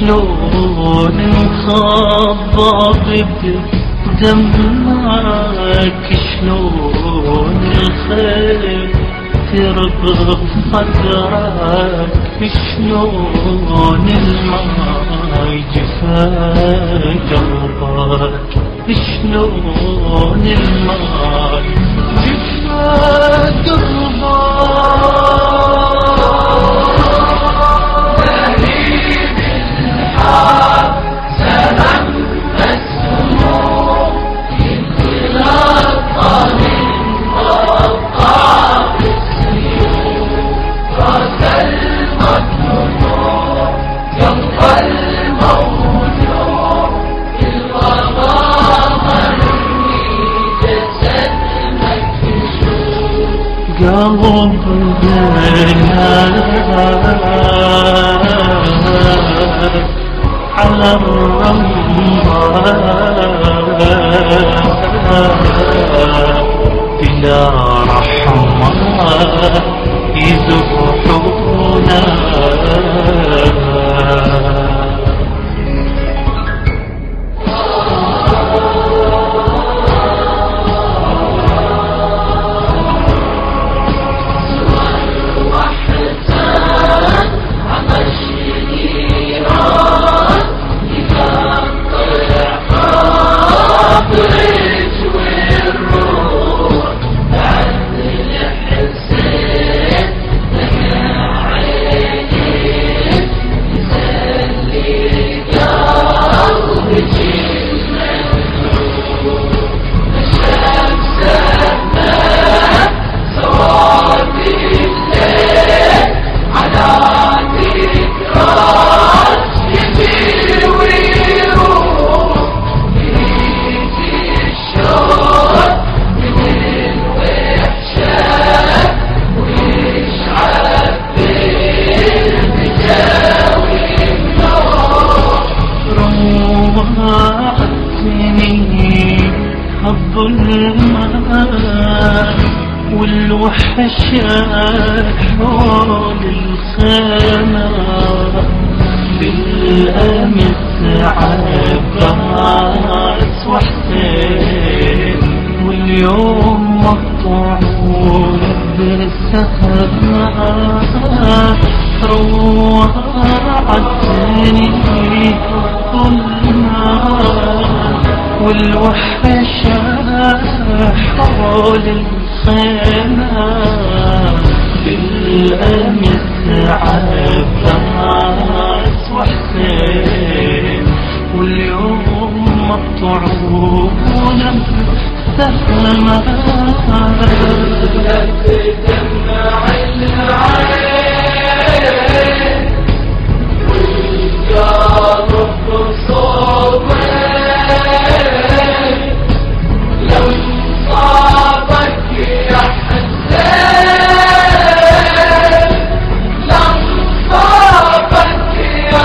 شلون نخبط بدمك، شلون الخير تربط صدرك، شلون الماي جفا قلبك، شلون الماي جفا قلبنا على الرمال بلا رحمة يذبحونا. والوحشة حول الخيمة بالأمس عباس وحسين، واليوم مقطوعون بالسهمة روعتني الظلمة. والوحشة حول الخيمة بالأمس عباس وحسين، واليوم مقطوعون بالسهمة تدمع العين والقلب صوبين. لو صابك يا حسين، لو صابك يا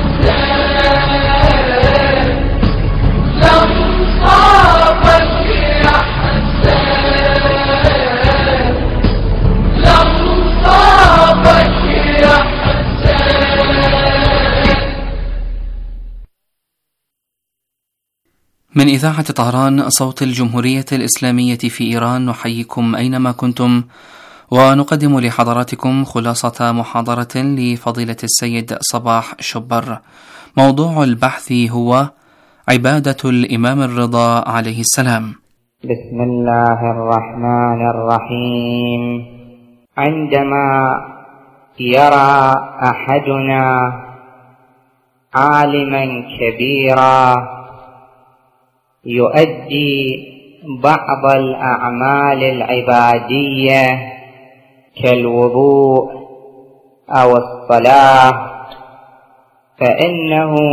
حسين، لو صابك يا حسين، لو صابك يا حسين. من إذاعة طهران صوت الجمهورية الإسلامية في إيران، نحييكم أينما كنتم، ونقدم لحضراتكم خلاصة محاضرة لفضيلة السيد صباح شبر. موضوع البحث هو عبادة الإمام الرضا عليه السلام. بسم الله الرحمن الرحيم. عندما يرى أحدنا عالما كبيرا يؤدي بعض الأعمال العبادية كالوضوء أو الصلاة، فإنه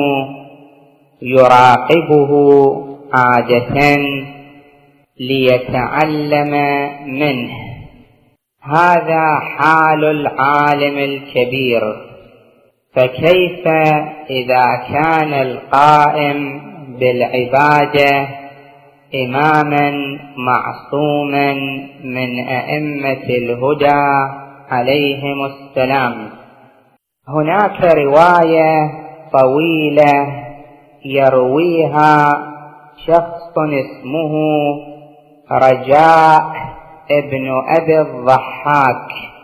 يراقبه عادة ليتعلم منه. هذا حال العالم الكبير، فكيف إذا كان القائم بالعبادة إماما معصوما من أئمة الهدى عليهم السلام. هناك رواية طويلة يرويها شخص اسمه رجاء ابن أبي الضحاك.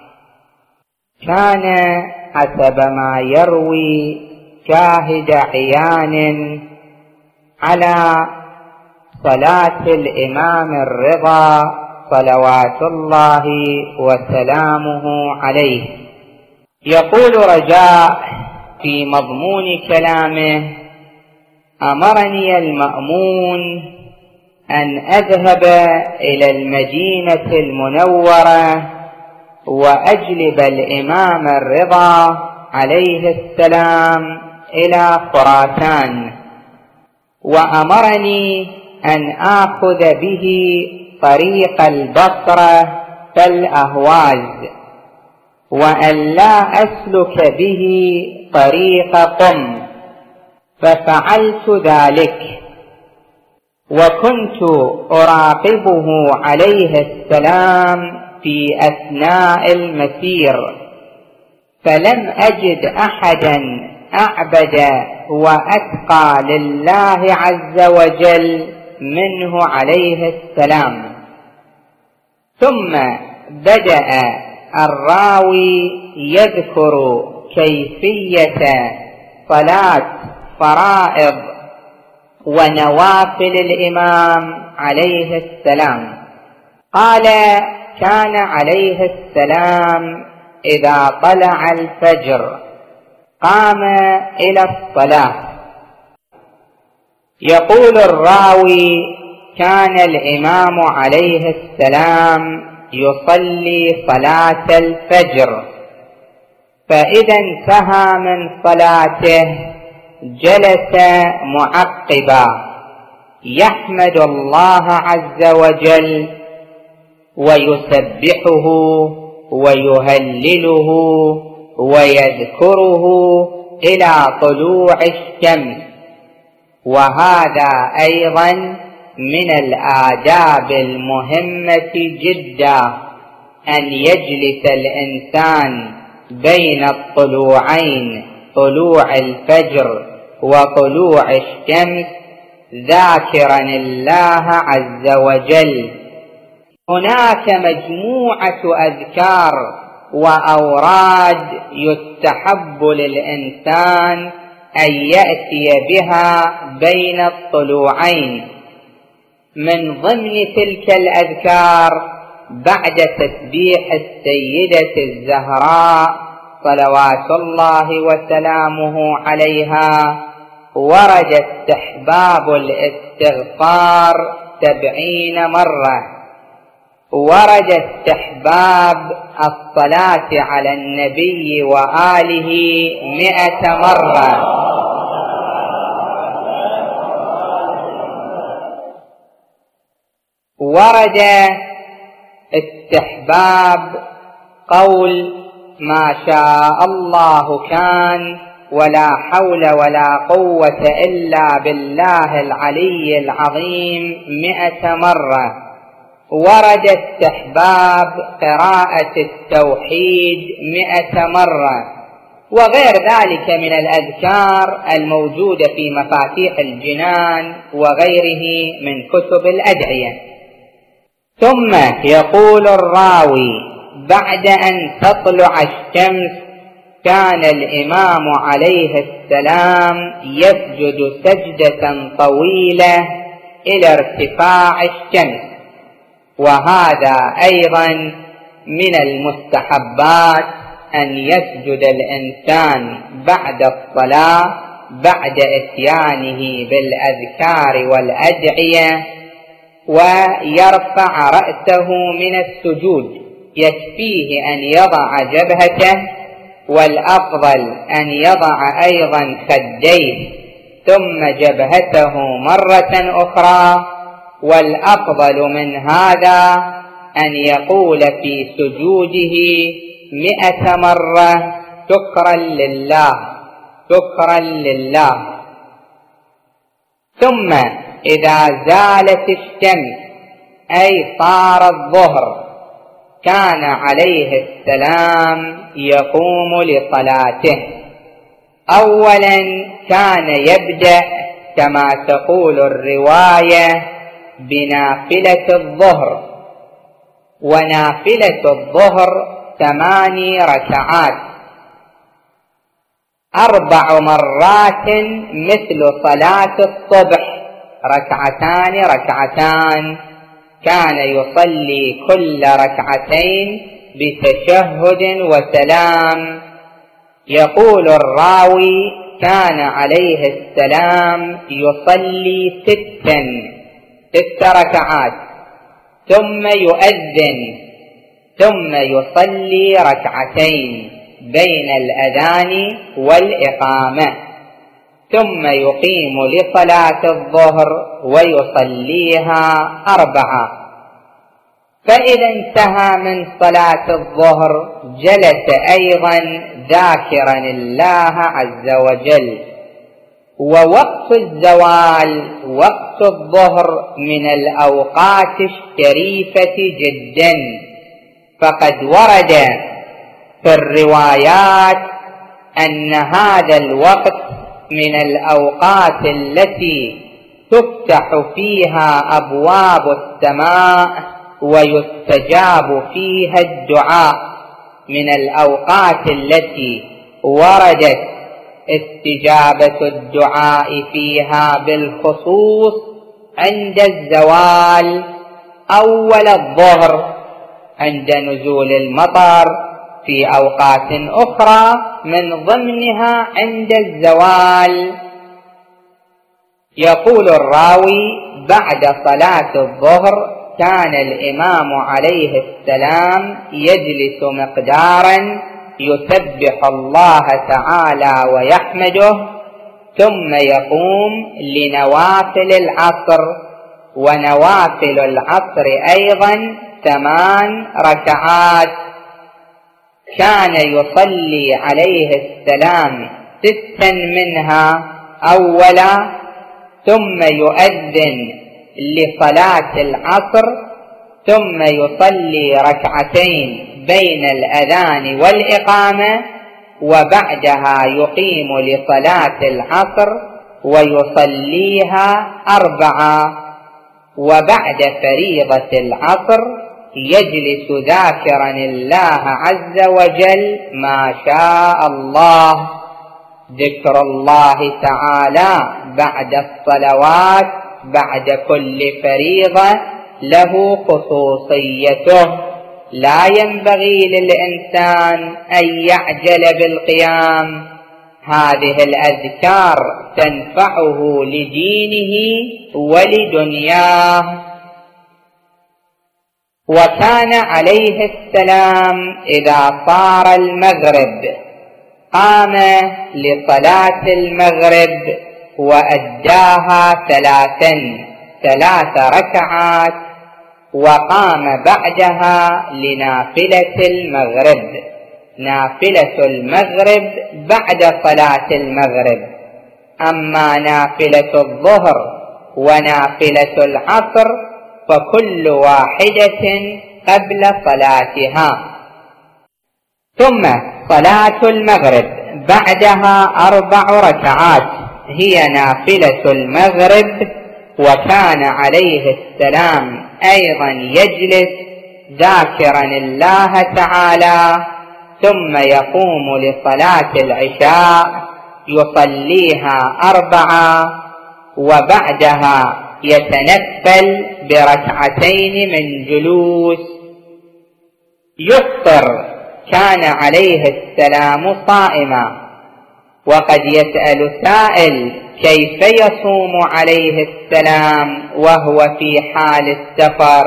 كان حسب ما يروي شاهد عيان على صلاة الإمام الرضا صلوات الله وسلامه عليه. يقول رجاء في مضمون كلامه: أمرني المأمون أن أذهب إلى المدينة المنورة وأجلب الإمام الرضا عليه السلام إلى خراسان، وأمرني أن آخذ به طريق البصرة فالأهواز، وأن لا أسلك به طريق قم، ففعلت ذلك. وكنت أراقبه عليه السلام في أثناء المسير، فلم أجد أحدا أعبد وأتقى لله عز وجل منه عليه السلام. ثم بدأ الراوي يذكر كيفية صلاة فرائض ونوافل الإمام عليه السلام. قال: كان عليه السلام إذا طلع الفجر قام إلى الصلاة. يقول الراوي: كان الإمام عليه السلام يصلي صلاة الفجر، فإذا انتهى من صلاته جلس معقبا يحمد الله عز وجل ويسبحه ويهلله ويذكره إلى طلوع الشمس. وهذا أيضا من الآداب المهمة جدا، أن يجلس الإنسان بين الطلوعين، طلوع الفجر وطلوع الشمس، ذاكرا الله عز وجل. هناك مجموعة أذكار وأوراد يستحب للإنسان أن يأتي بها بين الطلوعين. من ضمن تلك الأذكار بعد تسبيح السيدة الزهراء صلوات الله وسلامه عليها ورد استحباب الاستغفار 70 مرة، ورد استحباب الصلاة على النبي وآله 100 مرة. ورد استحباب قول ما شاء الله كان ولا حول ولا قوة إلا بالله العلي العظيم 100 مرة. ورد استحباب قراءة التوحيد 100 مرة، وغير ذلك من الأذكار الموجودة في مفاتيح الجنان وغيره من كتب الأدعية. ثم يقول الراوي: بعد أن تطلع الشمس كان الإمام عليه السلام يسجد سجدة طويلة إلى ارتفاع الشمس، وهذا أيضا من المستحبات أن يسجد الإنسان بعد الصلاة بعد إتيانه بالأذكار والأدعية، ويرفع رأسه من السجود. يكفيه أن يضع جبهته، والأفضل أن يضع أيضا خديه ثم جبهته مرة أخرى، والأفضل من هذا أن يقول في سجوده 100 مرة: شكرا لله، شكرا لله. ثم إذا زالت الشمس أي صار الظهر كان عليه السلام يقوم لصلاته، أولا كان يبدأ كما تقول الرواية بنافلة الظهر، ونافلة الظهر 8 ركعات، 4 مرات مثل صلاة الصبح، 2 ركعتان، كان يصلي كل 2 بتشهد وسلام. يقول الراوي: كان عليه السلام يصلي 6 ركعات، ثم يؤذن، ثم يصلي 2 بين الأذان والإقامة، ثم يقيم لصلاة الظهر ويصليها 4. فإذا انتهى من صلاة الظهر جلس أيضا ذاكرا الله عز وجل. ووقت الزوال وقت الظهر من الأوقات الشريفة جدا، فقد ورد في الروايات أن هذا الوقت من الأوقات التي تفتح فيها أبواب السماء ويستجاب فيها الدعاء، من الأوقات التي وردت استجابة الدعاء فيها بالخصوص عند الزوال أول الظهر، عند نزول المطر، في أوقات أخرى من ضمنها عند الزوال. يقول الراوي: بعد صلاة الظهر كان الإمام عليه السلام يجلس مقدارا يسبح الله تعالى ويحمده، ثم يقوم لنوافل العصر، ونوافل العصر أيضا 8 ركعات. كان يصلي عليه السلام 6 منها أولا، ثم يؤذن لصلاة العصر، ثم يصلي 2 بين الأذان والإقامة، وبعدها يقيم لصلاة العصر ويصليها 4. وبعد فريضة العصر يجلس ذاكرا الله عز وجل ما شاء الله. ذكر الله تعالى بعد الصلوات بعد كل فريضة له خصوصيته، لا ينبغي للإنسان أن يعجل بالقيام. هذه الأذكار تنفعه لدينه ولدنياه. وكان عليه السلام إذا صار المغرب قام لصلاة المغرب وأداها 3 ركعات، وقام بعدها لنافلة المغرب. نافلة المغرب بعد صلاة المغرب. أما نافلة الظهر ونافلة العصر فكل واحدة قبل صلاتها. ثم صلاة المغرب بعدها 4 ركعات هي نافلة المغرب. وكان عليه السلام أيضا يجلس ذاكرا الله تعالى، ثم يقوم لصلاة العشاء يصليها 4، وبعدها يتنفل ب2 من جلوس. يفطر. كان عليه السلام صائما. وقد يسأل سائل: كيف يصوم عليه السلام وهو في حال السفر؟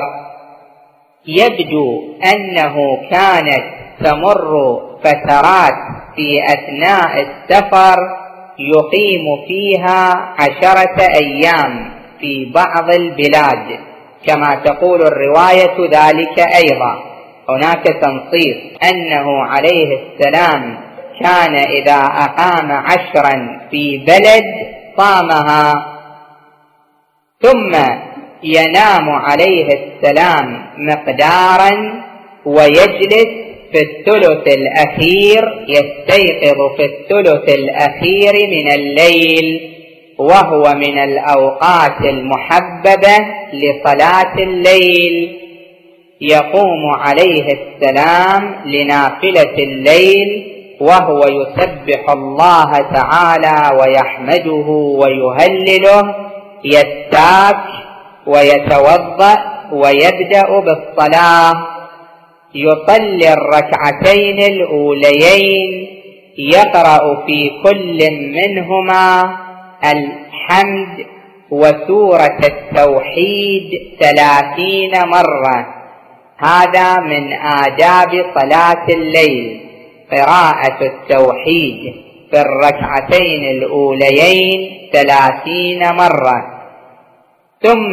يبدو أنه كانت تمر فترات في أثناء السفر يقيم فيها 10 أيام في بعض البلاد، كما تقول الرواية ذلك أيضا. هناك تنصيص أنه عليه السلام كان إذا أقام 10 في بلد صامها. ثم ينام عليه السلام مقدارا ويجلس في الثلث الأخير، يستيقظ في الثلث الأخير من الليل، وهو من الأوقات المحببة لصلاة الليل. يقوم عليه السلام لنافلة الليل وهو يسبح الله تعالى ويحمده ويهلله، يستاك ويتوضأ ويبدأ بالصلاة، يصلي الركعتين الأوليين، يقرأ في كل منهما الحمد وسورة التوحيد 30 مرة. هذا من آداب صلاة الليل، قراءة التوحيد في الركعتين الأوليين 30 مرة. ثم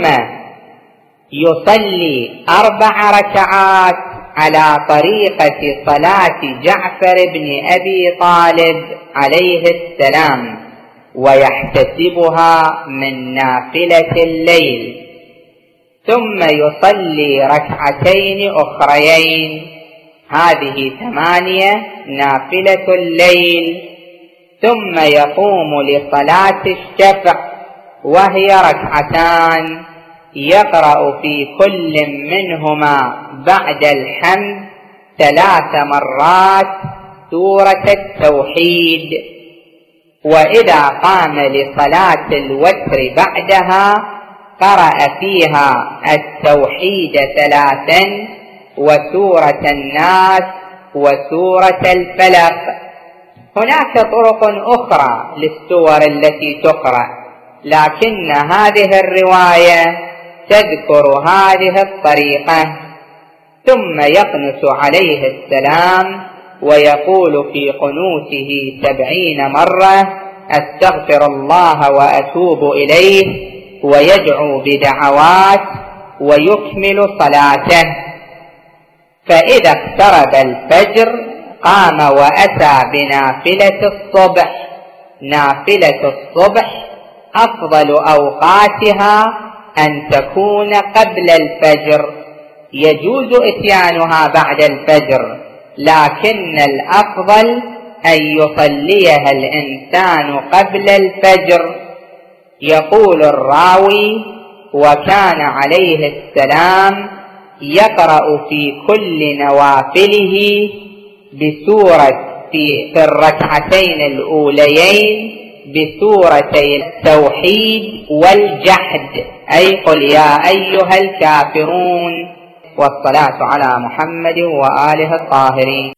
يصلي 4 ركعات على طريقة صلاة جعفر بن أبي طالب عليه السلام، ويحتسبها من نافلة الليل. ثم يصلي ركعتين أخريين، هذه 8 نافلة الليل. ثم يقوم لصلاة الشفع وهي 2 يقرأ في كل منهما بعد الحمد 3 مرات سورة التوحيد. وإذا قام لصلاة الوتر بعدها قرأ فيها التوحيد 3 وسورة الناس وسورة الفلق. هناك طرق أخرى للسور التي تقرأ، لكن هذه الرواية تذكر هذه الطريقة. ثم يقنت عليه السلام ويقول في قنوته 70 مرة: أستغفر الله وأتوب إليه، ويدعو بدعوات ويكمل صلاته. فإذا اقترب الفجر قام وأتى بنافلة الصبح. نافلة الصبح أفضل أوقاتها أن تكون قبل الفجر، يجوز إتيانها بعد الفجر، لكن الأفضل أن يصليها الإنسان قبل الفجر. يقول الراوي: وكان عليه السلام يقرأ في كل نوافله بسورة في الركعتين الأوليين بسورتي التوحيد والجحد، أي قل يا أيها الكافرون، والصلاة على محمد وآله الطاهرين.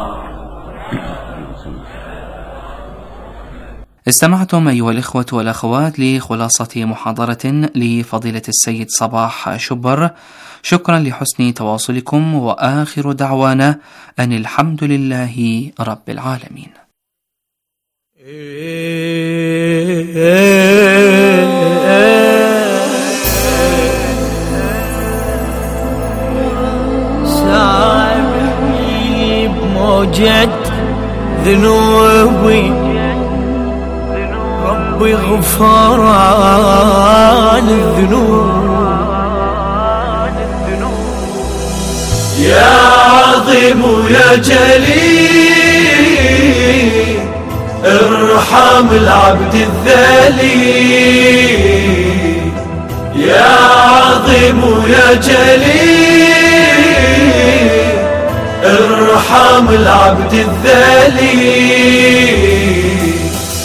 استمعتم أيها الإخوة والأخوات لخلاصة محاضرة لفضيلة السيد صباح شبر. شكرا لحسن تواصلكم، وآخر دعوانا أن الحمد لله رب العالمين. سامحني بموجة ذنوبي، ربي غفران الذنوب. يا عظيم يا جليل، ارحم العبد الذليل. يا عظيم يا جليل، ارحم العبد الذليل.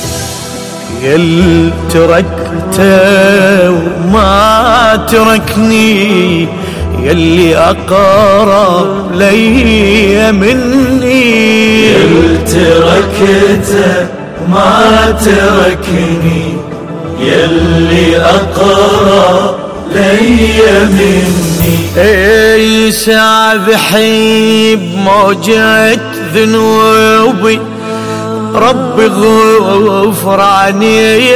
يل تركته وما تركني، يلي أقرب لي مني. يل تركته ما تركني، يلي أقرب لي مني. اي سابحي بموجة ذنوبي، ربي غفراني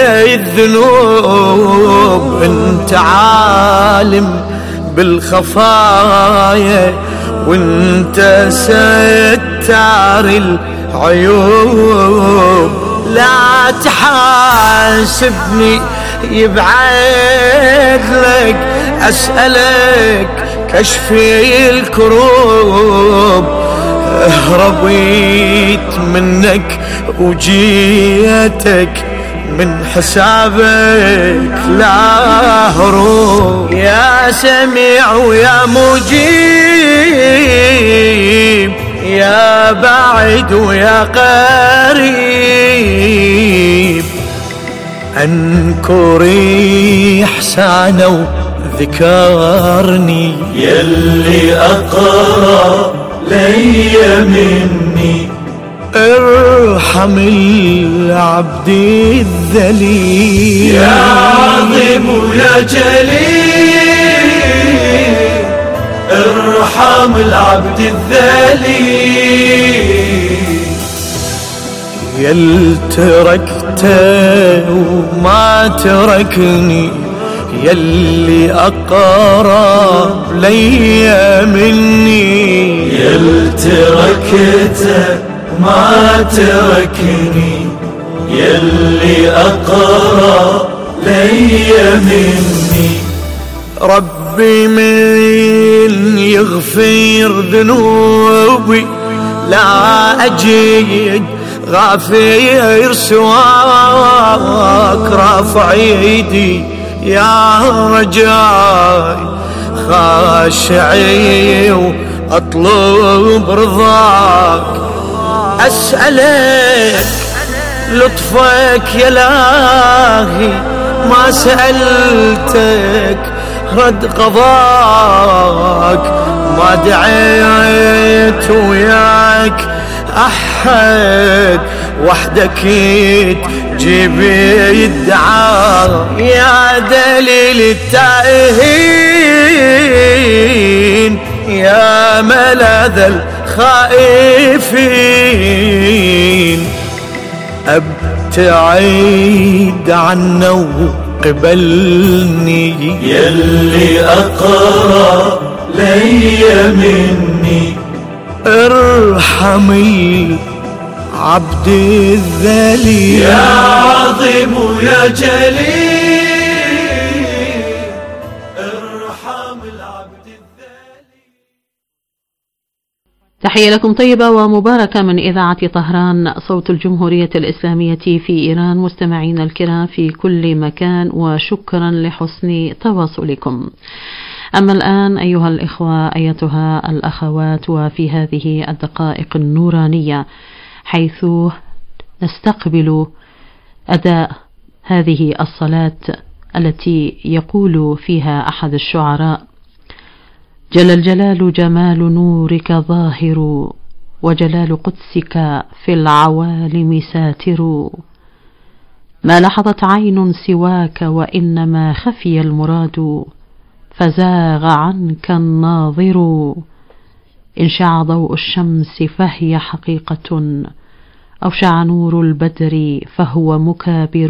الذنوب. انت عالم بالخفايا، وانت ستار العيوب. لا تحاسبني يبعد لك، أسألك كشفي الكروب. هربيت منك وجيتك من حسابك لا هروب، يا سميع ويا مجيب، يا بعيد ويا قريب، انكري احسانه وذكرني، يلي أقرب لي مني، ارحم العبد الذليل، يا عظيم ويا جليل، ارحم العبد الذليل، يل تركته وما تركني، يلي أقرب لي مني، يل تركته ما تركني، يلي أقرب لي مني، ربي من يغفر ذنوبي لا أجد غافر سواك، رافع يدي يا رجاي خاشعي وأطلب رضاك، أسألك لطفك يا لاهي، ما سألتك رد قضاك، ما دعيت وياك أحد، وحدك تجيب الدعاء، يا دليل التائهين، يا ملاذ الخائفين، ابتعد عنا وقبلني، يلي أقرب لي مني، ارحم العبد الذليل، يا عظيم ويا جليل، ارحم العبد الذليل. تحية لكم طيبة ومباركة من إذاعة طهران صوت الجمهورية الإسلامية في إيران، مستمعين الكرام في كل مكان، وشكرا لحسن تواصلكم. أما الآن أيها الإخوة أيتها الأخوات، وفي هذه الدقائق النورانية حيث نستقبل أداء هذه الصلاة التي يقول فيها أحد الشعراء: جل الجلال جمال نورك ظاهر، وجلال قدسك في العوالم ساتر، ما لحظت عين سواك وإنما خفي المراد، فزاغ عنك الناظر، إن شع ضوء الشمس فهي حقيقة، أو شع نور البدر فهو مكابر،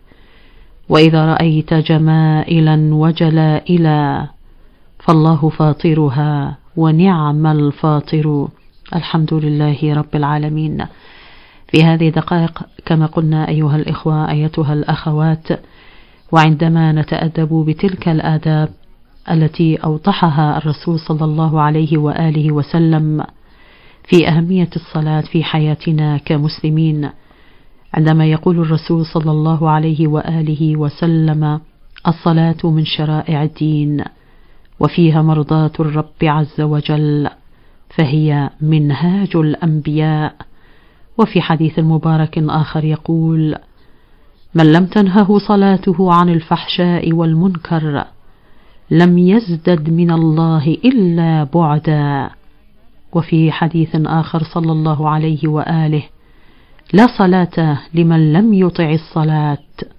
وإذا رأيت جمائلا وجلائلا فالله فاطرها ونعم الفاطر. الحمد لله رب العالمين. في هذه الدقائق كما قلنا أيها الإخوة أيتها الأخوات، وعندما نتأدب بتلك الآداب التي أوضحها الرسول صلى الله عليه وآله وسلم في أهمية الصلاة في حياتنا كمسلمين، عندما يقول الرسول صلى الله عليه وآله وسلم: الصلاة من شرائع الدين وفيها مرضاة الرب عز وجل، فهي منهاج الأنبياء. وفي حديث مبارك آخر يقول: من لم تنهه صلاته عن الفحشاء والمنكر لم يزدد من الله إلا بعدا. وفي حديث آخر صلى الله عليه وآله: لا صلاة لمن لم يطع الصلاة،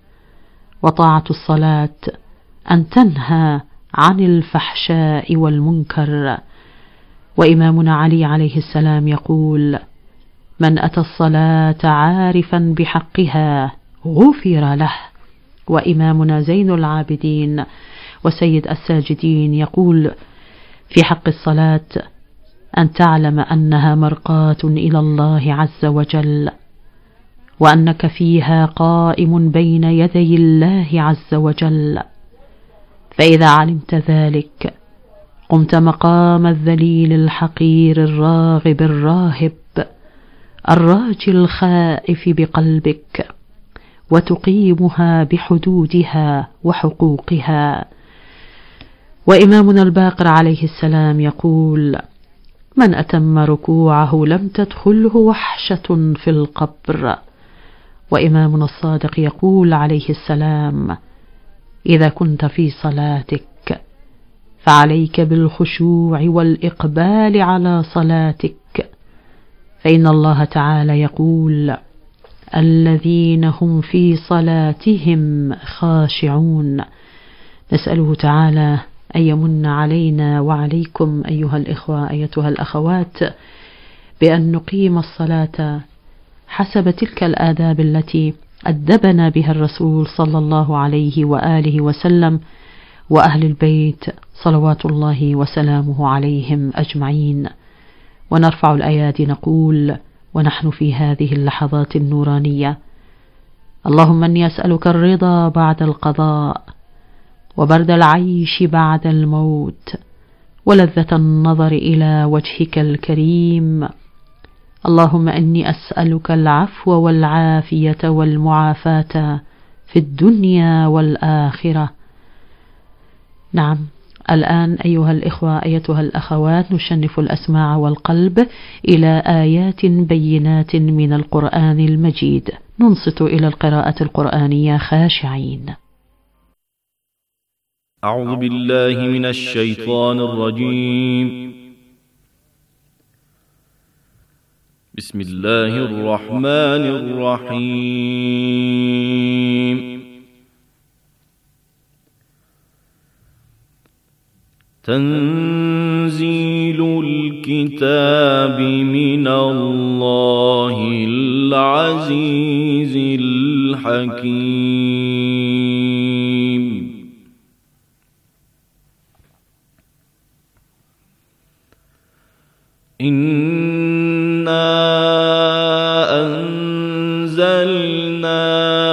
وطاعة الصلاة أن تنهى عن الفحشاء والمنكر. وإمامنا علي عليه السلام يقول: من أتى الصلاة عارفا بحقها غفر له. وإمامنا زين العابدين وسيد الساجدين يقول في حق الصلاة: أن تعلم أنها مرقاة إلى الله عز وجل، وأنك فيها قائم بين يدي الله عز وجل، فإذا علمت ذلك قمت مقام الذليل الحقير الراغب الراهب الراجي الخائف بقلبك، وتقيمها بحدودها وحقوقها. وإمامنا الباقر عليه السلام يقول: من أتم ركوعه لم تدخله وحشة في القبر. وإمامنا الصادق يقول عليه السلام: إذا كنت في صلاتك فعليك بالخشوع والإقبال على صلاتك، فإن الله تعالى يقول: الذين هم في صلاتهم خاشعون. نسأله تعالى أن يمن علينا وعليكم أيها الإخوة أيتها الأخوات بأن نقيم الصلاة حسب تلك الآداب التي أدبنا بها الرسول صلى الله عليه وآله وسلم وأهل البيت صلوات الله وسلامه عليهم أجمعين. ونرفع الأيادي نقول ونحن في هذه اللحظات النورانية: اللهم إني أسألك الرضا بعد القضاء، وبرد العيش بعد الموت، ولذة النظر إلى وجهك الكريم. اللهم إني أسألك العفو والعافية والمعافاة في الدنيا والآخرة. نعم، الآن أيها الإخوة أيتها الأخوات نشنف الأسماع والقلب إلى آيات بينات من القرآن المجيد، ننصت إلى القراءة القرآنية خاشعين. أعوذ بالله من الشيطان الرجيم. بسم الله الرحمن الرحيم. تنزيل الكتاب من الله العزيز الحكيم. إنا أنزلنا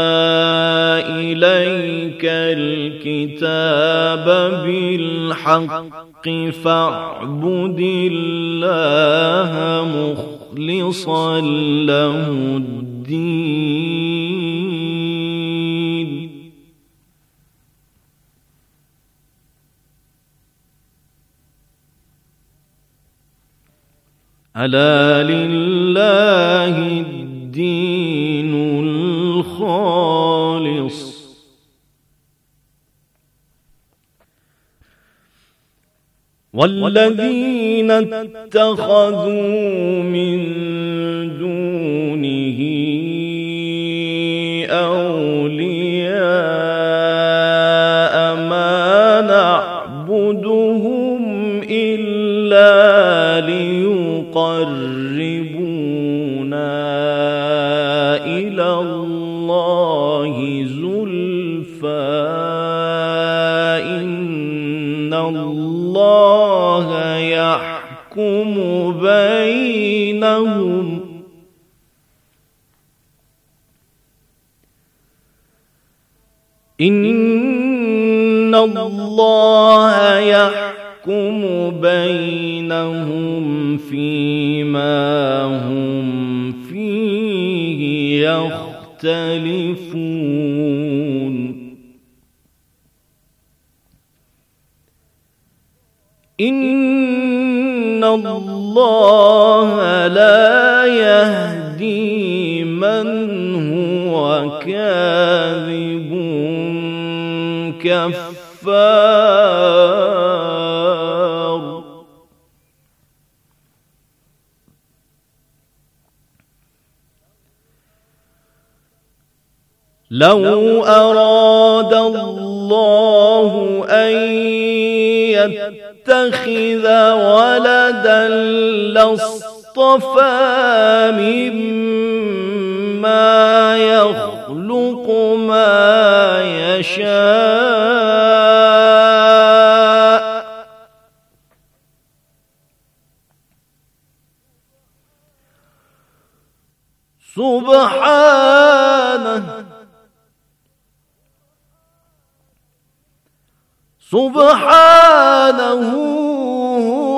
إليك الكتاب بالحق فاعبد الله مخلصا له الدين. ألا لله الدين الخالص. والذين اتخذوا من دونه أولياء ما نعبدهم إلا ليقربونا إلى الله زلفى إن الله يحكم بينهم إن الله يحكم بينهم فيما هم فيه يختلفون. إن الله لا يهدي من هو كاذب كفار. لو أراد الله أن يتخذ ولدا لاصطفى مما يخلق ما يشاء سبحانه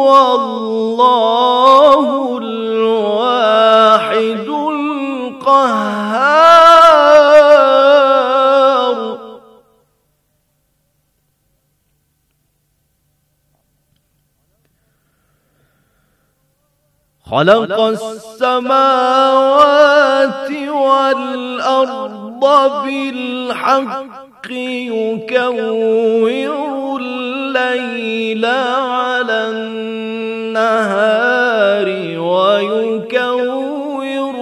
هو الله الواحد القهار. خلق السماوات والأرض بالحق يكور الليل على النهار ويكور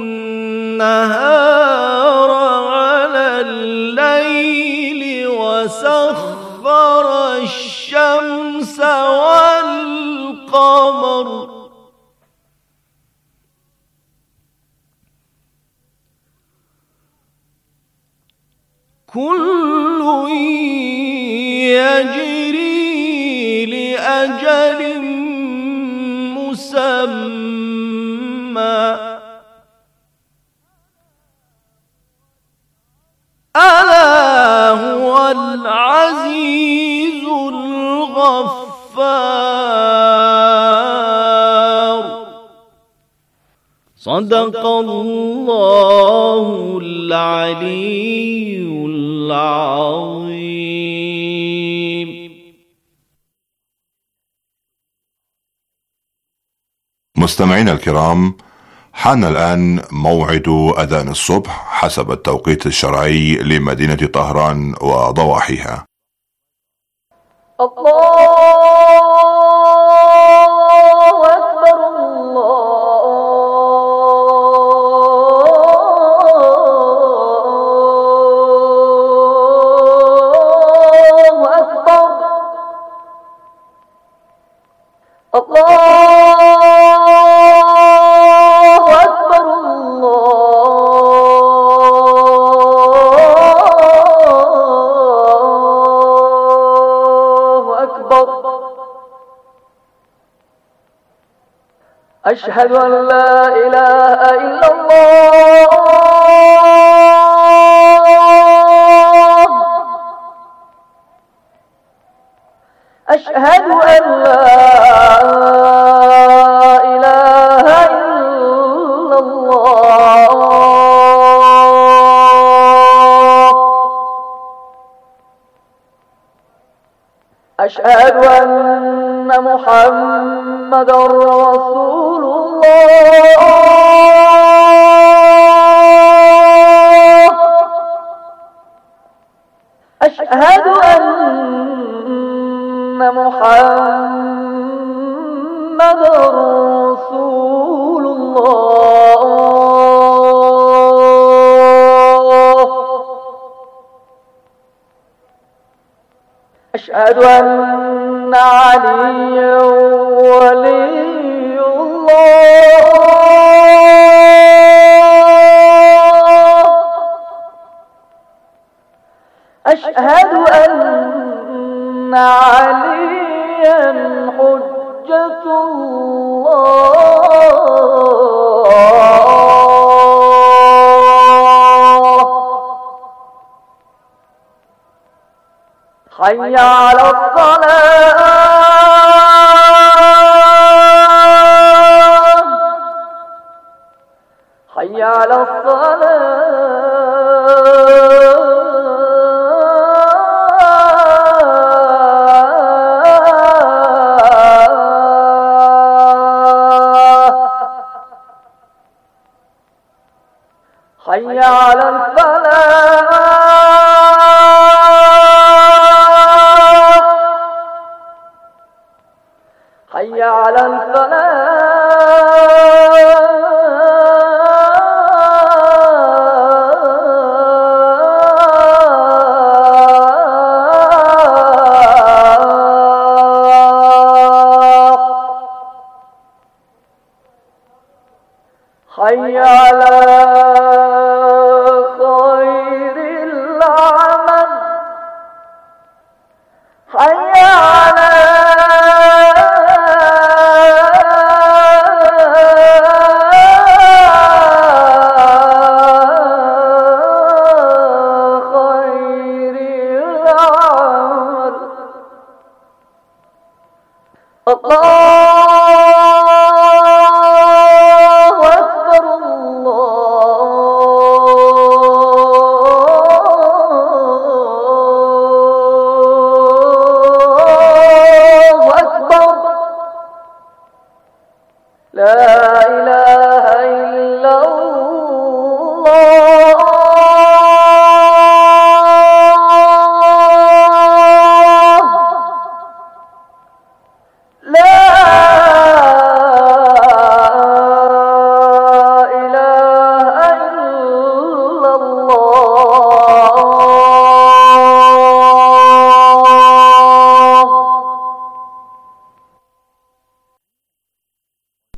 النهار على الليل وسخر الشمس والقمر كل يجري لأجل مسمى ألا هو العزيز الغفار. صدق الله العلي العظيم. مستمعينا الكرام، حان الآن موعد أذان الصبح حسب التوقيت الشرعي لمدينة طهران وضواحيها. الله أكبر الله أكبر الله أكبر الله أكبر. أشهد أن لا إله إلا الله أشهد أن لا إله إلا الله أشهد أن محمدًا رسول الله أشهد أن محمدًا رسول الله أشهد أن عليا ولي الله أشهد أن عليا حجة الله. حي على الصلاة حي على حي على الفلاح حي على الفلاح حي على خير العمل حي على خير العمل الله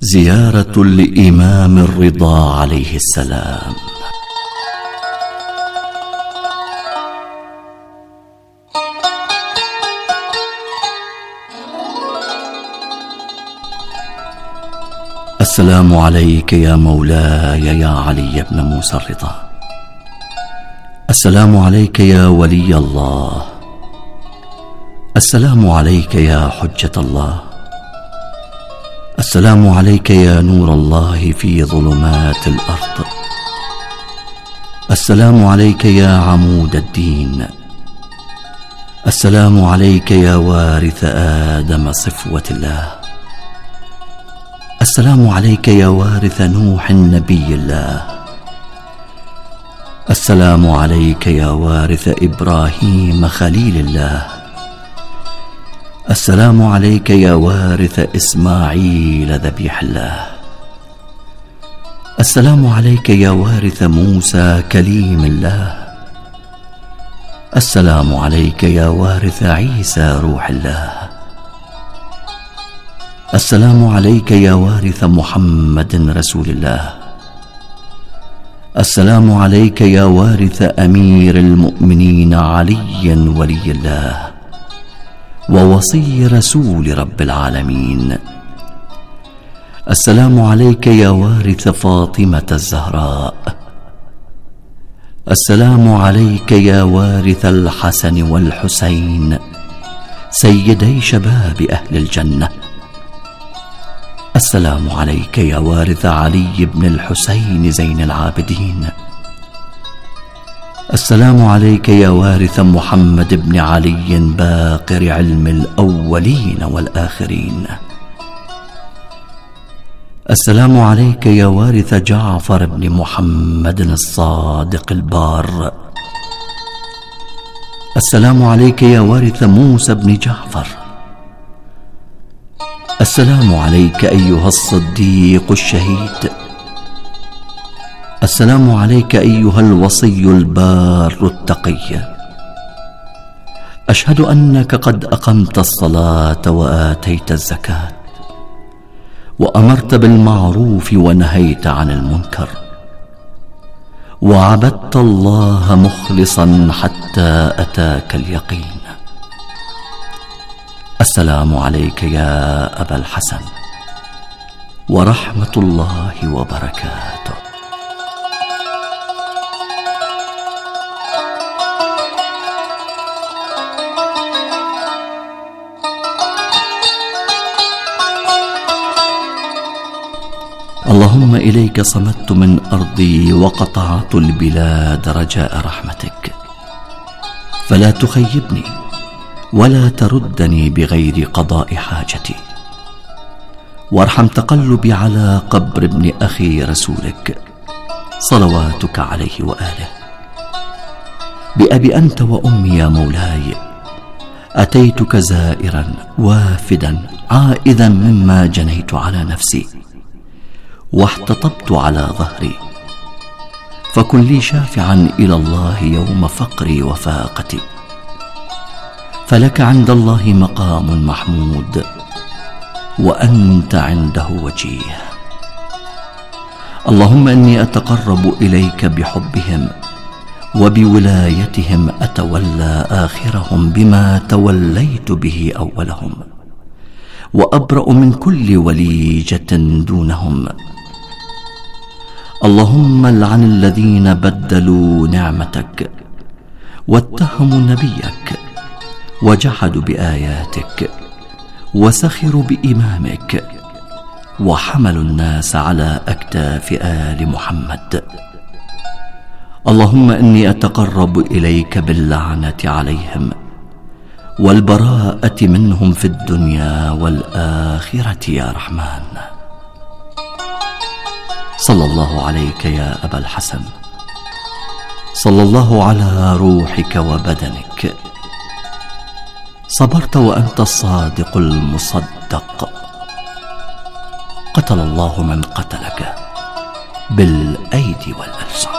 زيارة الإمام الرضا عليه السلام. السلام عليك يا مولاي يا علي بن موسى الرضا. السلام عليك يا ولي الله. السلام عليك يا حجة الله. السلام عليك يا نور الله في ظلمات الأرض. السلام عليك يا عمود الدين. السلام عليك يا وارث آدم صفوة الله. السلام عليك يا وارث نوح نبي الله. السلام عليك يا وارث إبراهيم خليل الله. السلام عليك يا وارث إسماعيل ذبيح الله. السلام عليك يا وارث موسى كليم الله. السلام عليك يا وارث عيسى روح الله. السلام عليك يا وارث محمد رسول الله. السلام عليك يا وارث أمير المؤمنين علي ولي الله ووصي رسول رب العالمين. السلام عليك يا وارث فاطمة الزهراء. السلام عليك يا وارث الحسن والحسين سيدي شباب أهل الجنة. السلام عليك يا وارث علي بن الحسين زين العابدين. السلام عليك يا وارث محمد بن علي باقر علم الأولين والآخرين. السلام عليك يا وارث جعفر بن محمد الصادق البار. السلام عليك يا وارث موسى بن جعفر. السلام عليك أيها الصديق الشهيد. السلام عليك أيها الوصي البار التقي. أشهد أنك قد أقمت الصلاة وآتيت الزكاة وأمرت بالمعروف ونهيت عن المنكر وعبدت الله مخلصا حتى أتاك اليقين. السلام عليك يا أبا الحسن ورحمة الله وبركاته. اللهم إليك صمدت من أرضي وقطعت البلاد رجاء رحمتك، فلا تخيبني ولا تردني بغير قضاء حاجتي، وارحم تقلبي على قبر ابن أخي رسولك صلواتك عليه وآله. بأبي أنت وأمي يا مولاي أتيتك زائرا وافدا عائذا مما جنيت على نفسي واحتطبت على ظهري، فكن لي شافعا إلى الله يوم فقري وفاقتي، فلك عند الله مقام محمود وأنت عنده وجيه. اللهم إني أتقرب إليك بحبهم وبولايتهم، أتولى آخرهم بما توليت به أولهم، وأبرأ من كل وليجة دونهم. اللهم لعن الذين بدلوا نعمتك واتهموا نبيك وجحدوا بآياتك وسخروا بإمامك وحملوا الناس على أكتاف آل محمد. اللهم إني أتقرب إليك باللعنة عليهم والبراءة منهم في الدنيا والآخرة يا رحمن. صلى الله عليك يا أبا الحسن، صلى الله على روحك وبدنك. صبرت وأنت الصادق المصدق، قتل الله من قتلك بالأيدي والألسن.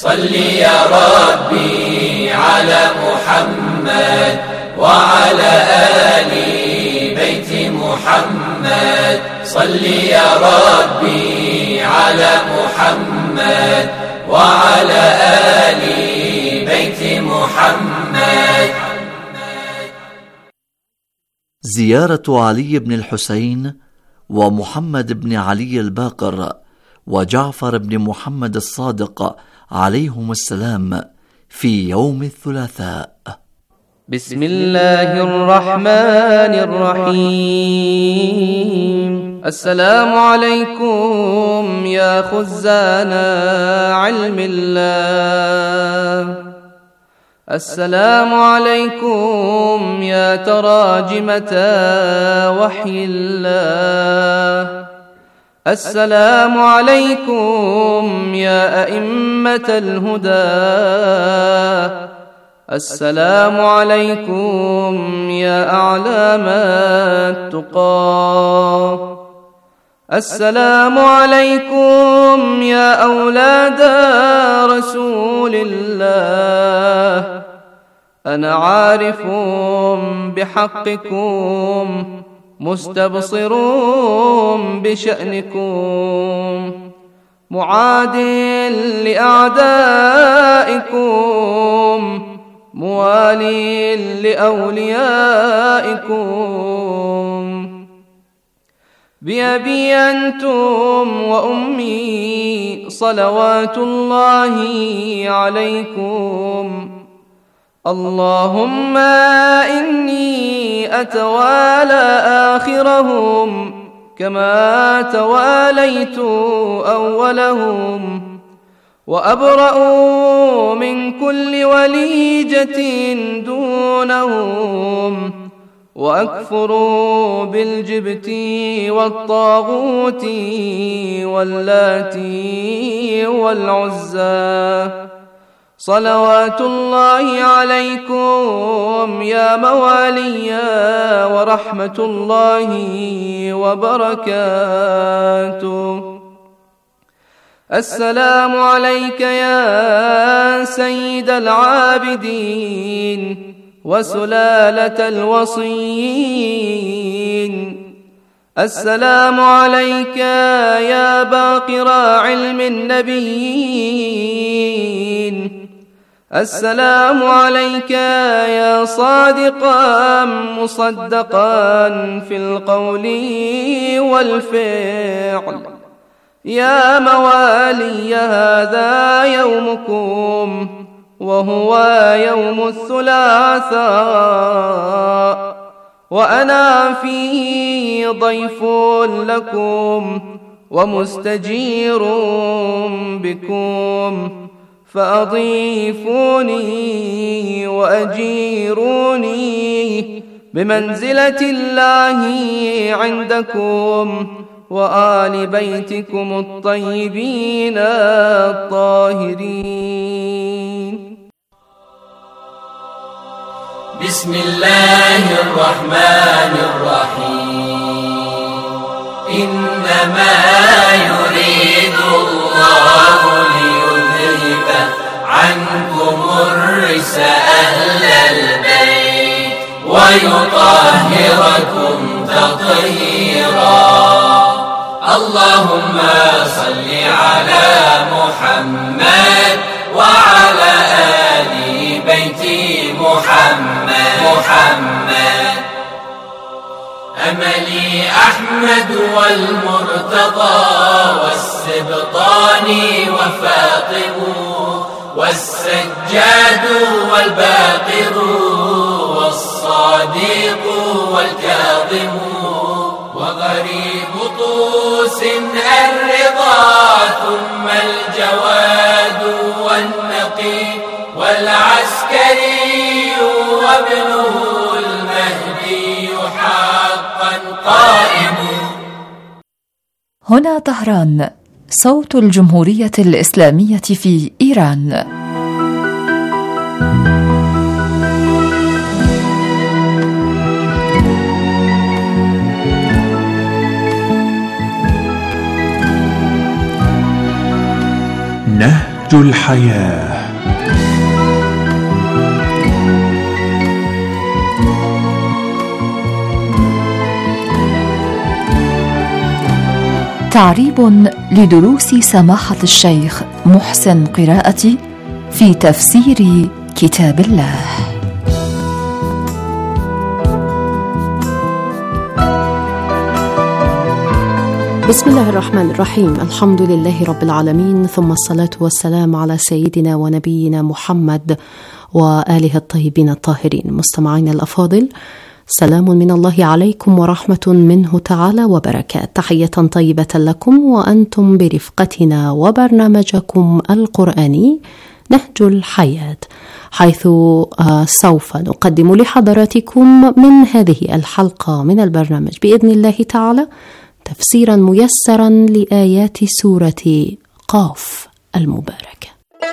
صل يا ربي على محمد وعلى آل بيت محمد. صل يا ربي على محمد وعلى آل بيت محمد. زيارة علي بن الحسين ومحمد بن علي الباقر وجعفر بن محمد الصادق عليهم السلام في يوم الثلاثاء. بسم الله الرحمن الرحيم. السلام عليكم يا خزان علم الله، السلام عليكم يا تراجمة وحي الله، السلام عليكم يا أئمة الهدى، السلام عليكم يا أعلام التقى، السلام عليكم يا أولاد رسول الله. أنا عارف بحقكم مستبصر بشأنكم، معاد لأعدائكم موالي لأوليائكم. بأبي أنتم وأمي صلوات الله عليكم. اللهم إني أتوالى آخرهم كما تواليت أولهم، وأبرأ من كل وليجة دونهم، وأكفر بالجبت والطاغوت واللات والعزى. صلوات الله عليكم يا موالي ورحمة الله وبركاته. السلام عليك يا سيد العابدين وسلالة الوصيين. السلام عليك يا باقر علم النبيين. السلام عليك يا صادقا مصدقا في القول والفعل. يا موالي هذا يومكم وهو يوم الثلاثاء، وأنا فيه ضيف لكم ومستجير بكم، فأضيفوني وأجيروني بمنزلة الله عندكم وآل بيتكم الطيبين الطاهرين. بسم الله الرحمن الرحيم. إنما يريد الله ليذهب عنكم الرجس أهل البيت ويطهركم تطهيرا. اللهم صل على محمد وعلى آل بيت محمد. أملي أحمد والمرتضى والسبطان وفاطم والسجاد والباقر والصادق والكاظم وغريب طوس الرضا ثم الجواد والنقي والعسكري وابنه المهدي حقا قائم. هنا طهران، صوت الجمهورية الإسلامية في إيران. نهج الحياة. تعريب لدروس سماحة الشيخ محسن قراءتي في تفسير كتاب الله. بسم الله الرحمن الرحيم. الحمد لله رب العالمين، ثم الصلاة والسلام على سيدنا ونبينا محمد وآله الطيبين الطاهرين. مستمعين الأفاضل، سلام من الله عليكم ورحمة منه تعالى وبركات. تحية طيبة لكم وأنتم برفقتنا وبرنامجكم القرآني نهج الحياة، حيث سوف نقدم لحضراتكم من هذه الحلقة من البرنامج بإذن الله تعالى تفسيرا ميسرا لآيات سورة قاف المباركة.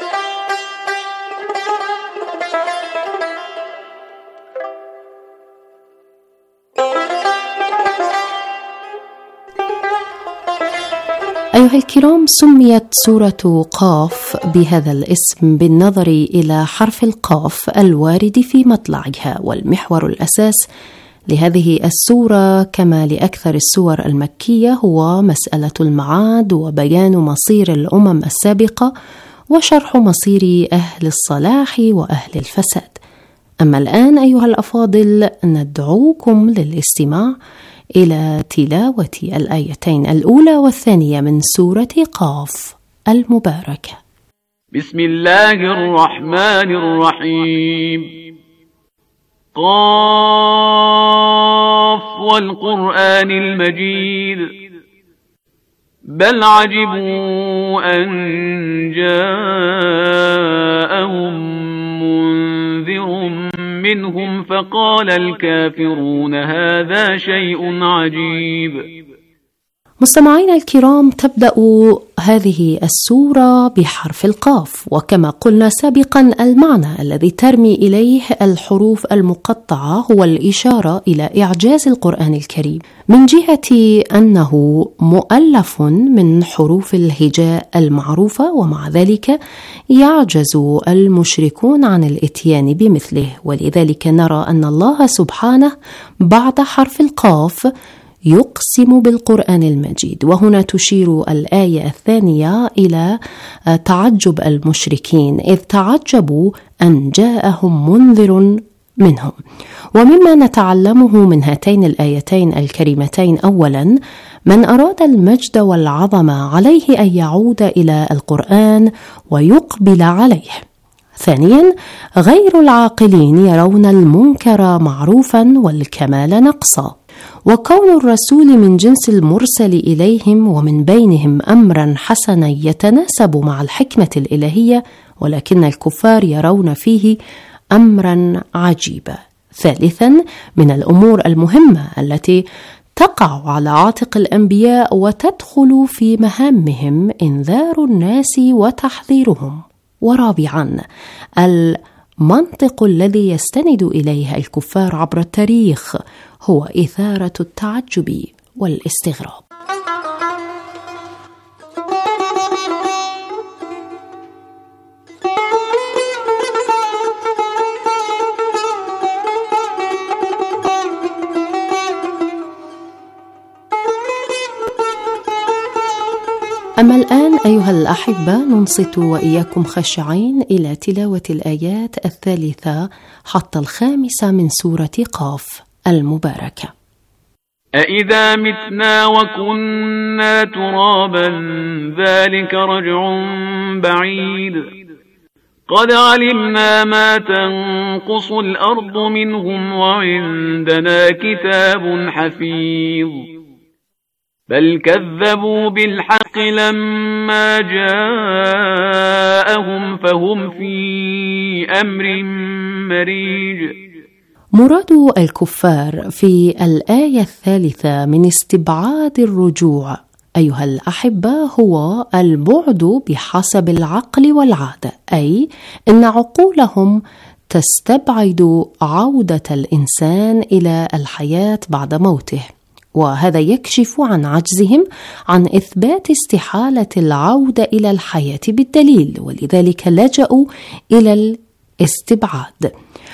أيها الكرام، سميت سورة قاف بهذا الاسم بالنظر إلى حرف القاف الوارد في مطلعها، والمحور الأساس لهذه السورة كما لأكثر السور المكية هو مسألة المعاد وبيان مصير الأمم السابقة وشرح مصير أهل الصلاح وأهل الفساد. أما الآن أيها الأفاضل، ندعوكم للاستماع إلى تلاوة الآيتين الأولى والثانية من سورة قاف المباركة. بسم الله الرحمن الرحيم. قاف والقرآن المجيد، بل عجبوا أن جاءهم منذر منهم فقال الكافرون هذا شيء عجيب. مستمعين الكرام، تبدأ هذه السورة بحرف القاف، وكما قلنا سابقا المعنى الذي ترمي إليه الحروف المقطعة هو الإشارة إلى إعجاز القرآن الكريم من جهة أنه مؤلف من حروف الهجاء المعروفة، ومع ذلك يعجز المشركون عن الإتيان بمثله، ولذلك نرى أن الله سبحانه بعد حرف القاف يقسم بالقرآن المجيد. وهنا تشير الآية الثانية إلى تعجب المشركين إذ تعجبوا أن جاءهم منذر منهم. ومما نتعلمه من هاتين الآيتين الكريمتين، أولا من أراد المجد والعظمة عليه أن يعود إلى القرآن ويقبل عليه. ثانيا غير العاقلين يرون المنكر معروفا والكمال نقصا، وكون الرسول من جنس المرسل إليهم ومن بينهم أمرا حسنا يتناسب مع الحكمة الإلهية، ولكن الكفار يرون فيه أمرا عجيبا. ثالثا من الأمور المهمة التي تقع على عاتق الأنبياء وتدخل في مهامهم إنذار الناس وتحذيرهم. ورابعا المنطق الذي يستند إليه الكفار عبر التاريخ هو إثارة التعجب والاستغراب. أما الآن أيها الأحبة، ننصت وإياكم خاشعين إلى تلاوة الآيات الثالثة حتى الخامسة من سورة قاف المباركة. أإذا متنا وكنا ترابا ذلك رجع بعيد قد علمنا ما تنقص الأرض منهم وعندنا كتاب حفيظ بل كذبوا بالحق لما جاءهم فهم في أمر مريج. مراد الكفار في الآية الثالثة من استبعاد الرجوع أيها الأحبة هو البعد بحسب العقل والعادة، أي أن عقولهم تستبعد عودة الإنسان إلى الحياة بعد موته، وهذا يكشف عن عجزهم عن إثبات استحالة العودة إلى الحياة بالدليل، ولذلك لجأوا إلى الاستبعاد.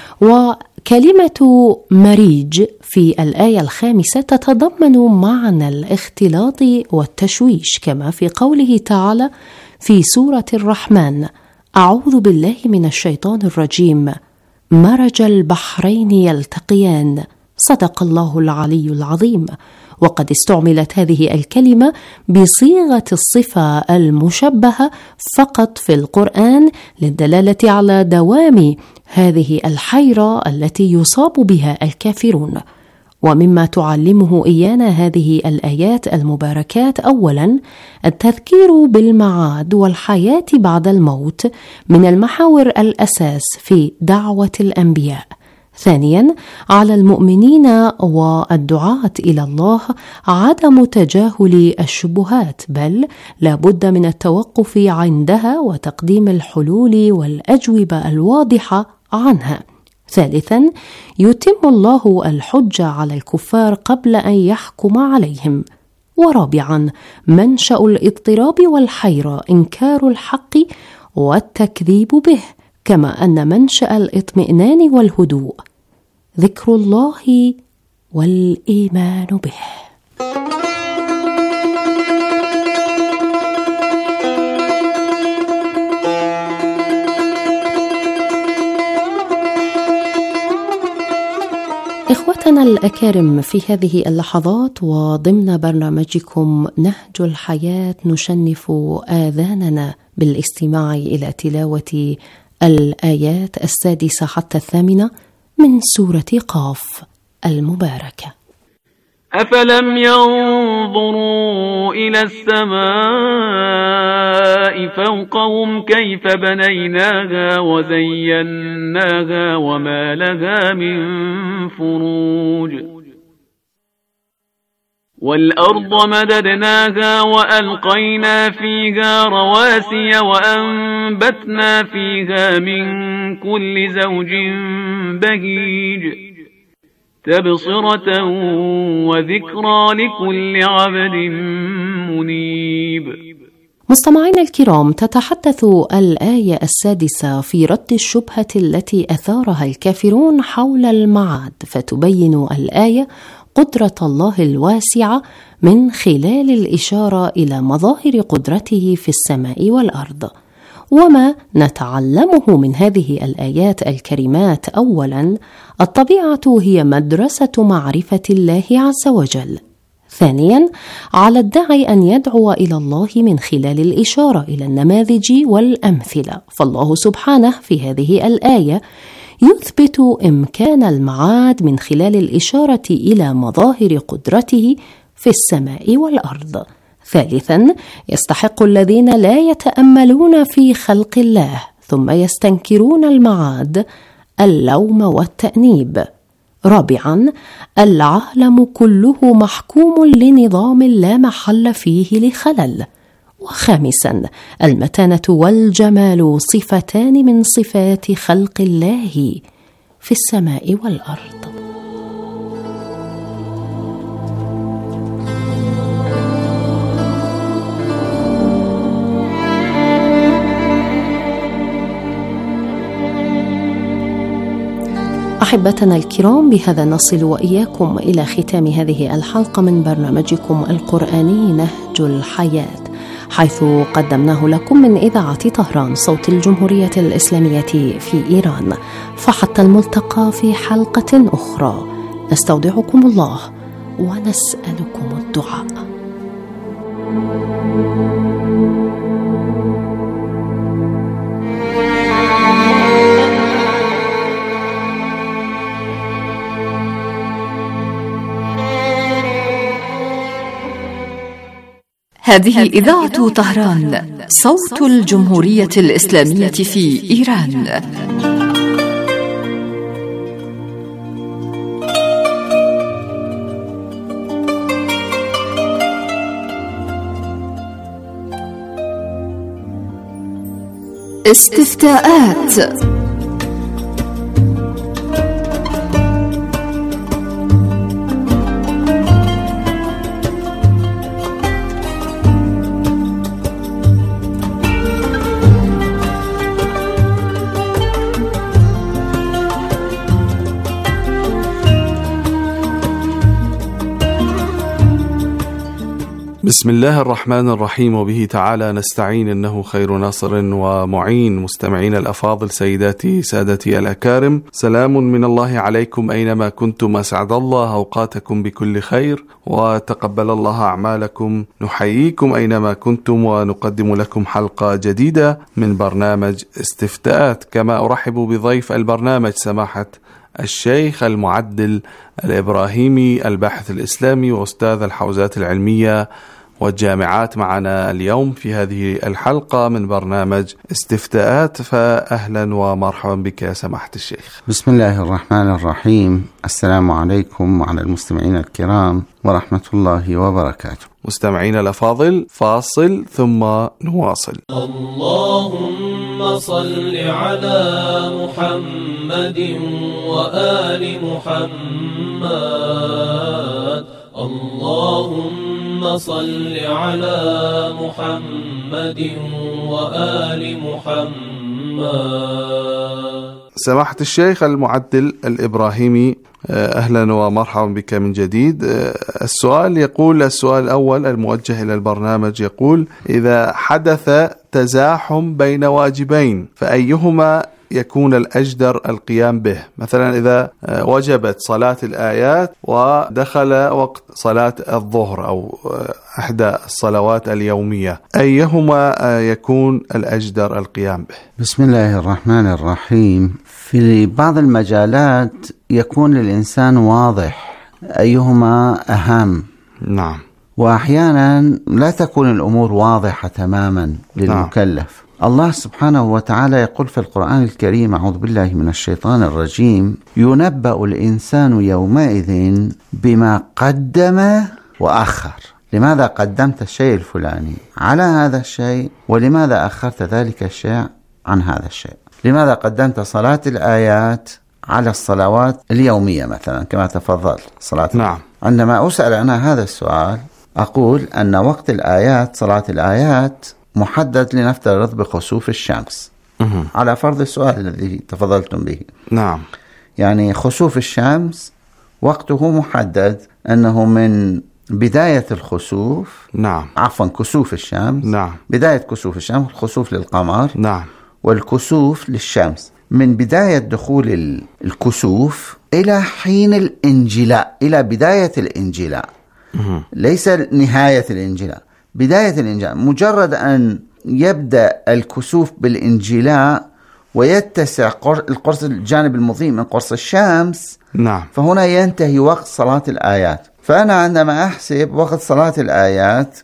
وكلمة مريج في الآية 5 تتضمن معنى الاختلاط والتشويش، كما في قوله تعالى في سورة الرحمن: أعوذ بالله من الشيطان الرجيم، مرج البحرين يلتقيان، صدق الله العلي العظيم. وقد استعملت هذه الكلمة بصيغة الصفة المشبهة فقط في القرآن للدلالة على دوام هذه الحيرة التي يصاب بها الكافرون. ومما تعلمه إيانا هذه الآيات المباركات: أولاً التذكير بالمعاد والحياة بعد الموت من المحاور الأساس في دعوة الأنبياء. ثانياً على المؤمنين والدعاة إلى الله عدم تجاهل الشبهات، بل لا بد من التوقف عندها وتقديم الحلول والأجوبة الواضحة عنها. ثالثاً يتم الله الحجة على الكفار قبل أن يحكم عليهم. ورابعاً منشأ الاضطراب والحيرة إنكار الحق والتكذيب به، كما أن منشأ الاطمئنان والهدوء ذكر الله والإيمان به. إخوتنا الأكارم، في هذه اللحظات وضمن برنامجكم نهج الحياة نشنف آذاننا بالاستماع إلى تلاوة الآيات 6 حتى 8 من سورة قاف المباركة. أفلم ينظروا إلى السماء فوقهم كيف بنيناها وزيناها وما لها من فروج والأرض مددناها وألقينا فيها رواسي وأنبتنا فيها من كل زوج بهيج تبصرة وذكرى لكل عبد منيب. مستمعينا الكرام، تتحدث الآية 6 في رد الشبهة التي أثارها الكافرون حول المعاد، فتبين الآية قدرة الله الواسعة من خلال الإشارة إلى مظاهر قدرته في السماء والأرض. وما نتعلمه من هذه الآيات الكريمات: أولاً الطبيعة هي مدرسة معرفة الله عز وجل. ثانياً على الداعي أن يدعو إلى الله من خلال الإشارة إلى النماذج والأمثلة، فالله سبحانه في هذه الآية يثبت إمكان المعاد من خلال الإشارة إلى مظاهر قدرته في السماء والأرض. ثالثاً يستحق الذين لا يتأملون في خلق الله ثم يستنكرون المعاد اللوم والتأنيب. رابعاً العالم كله محكوم لنظام لا محل فيه لخلل. وخامساً المتانة والجمال صفتان من صفات خلق الله في السماء والأرض. أحبتنا الكرام، بهذا نصل وإياكم إلى ختام هذه الحلقة من برنامجكم القرآني نهج الحياة، حيث قدمناه لكم من إذاعة طهران صوت الجمهورية الإسلامية في إيران. فحتى الملتقى في حلقة أخرى، نستودعكم الله ونسألكم الدعاء. هذه إذاعة طهران صوت الجمهورية الإسلامية في إيران. استفتاءات. بسم الله الرحمن الرحيم، وبه تعالى نستعين، إنه خير ناصر ومعين. مستمعين الأفاضل، سيداتي سادتي الأكارم، سلام من الله عليكم أينما كنتم، أسعد الله أوقاتكم بكل خير وتقبل الله أعمالكم. نحييكم أينما كنتم ونقدم لكم حلقة جديدة من برنامج استفتاءات. كما أرحب بضيف البرنامج سماحة الشيخ المعدل الإبراهيمي، الباحث الإسلامي وأستاذ الحوزات العلمية والجامعات، معنا اليوم في هذه الحلقة من برنامج استفتاءات. فأهلا ومرحبا بك يا سماحة الشيخ. بسم الله الرحمن الرحيم. السلام عليكم وعلى المستمعين الكرام ورحمة الله وبركاته. مستمعين الأفاضل، فاصل ثم نواصل. اللهم صل على محمد وآل محمد. اللهم صل على محمد وآل محمد. سماحة الشيخ المعدل الإبراهيمي، أهلا ومرحبا بك من جديد. السؤال الأول الموجه إلى البرنامج يقول: إذا حدث تزاحم بين واجبين فأيهما يكون الأجدر القيام به؟ مثلا إذا وجبت صلاة الآيات ودخل وقت صلاة الظهر أو إحدى الصلوات اليومية، أيهما يكون الأجدر القيام به؟ بسم الله الرحمن الرحيم. في بعض المجالات يكون للإنسان واضح أيهما أهم. نعم. وأحيانا لا تكون الأمور واضحة تماما للمكلف. الله سبحانه وتعالى يقول في القرآن الكريم: أعوذ بالله من الشيطان الرجيم: ينبأ الإنسان يومئذ بما قدم وأخر. لماذا قدمت الشيء الفلاني على هذا الشيء، ولماذا أخرت ذلك الشيء عن هذا الشيء؟ لماذا قدمت صلاة الآيات على الصلوات اليومية مثلا كما تفضل صلاة؟ نعم. عندما أسأل عن هذا السؤال أقول أن وقت الآيات، صلاة الآيات، محدد لنفترض بخسوف الشمس على فرض السؤال الذي تفضلتم به. نعم. يعني خسوف الشمس وقته محدد، أنه من بداية الخسوف. نعم. عفوا، كسوف الشمس. نعم. بداية كسوف الشمس، الخسوف للقمر. نعم. والكسوف للشمس، من بداية دخول الكسوف إلى حين الانجلاء، إلى بداية الانجلاء، ليس نهاية الانجلاء، بداية الانجلاء. مجرد أن يبدأ الكسوف بالانجلاء ويتسع القرص، الجانب المضيء من قرص الشمس، نعم، فهنا ينتهي وقت صلاة الآيات. فأنا عندما أحسب وقت صلاة الآيات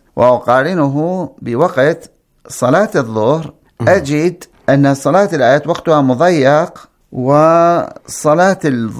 وأقارنه بوقت صلاة الظهر أجد أن صلاة الآيات وقتها مضيق، وصلاة الظهر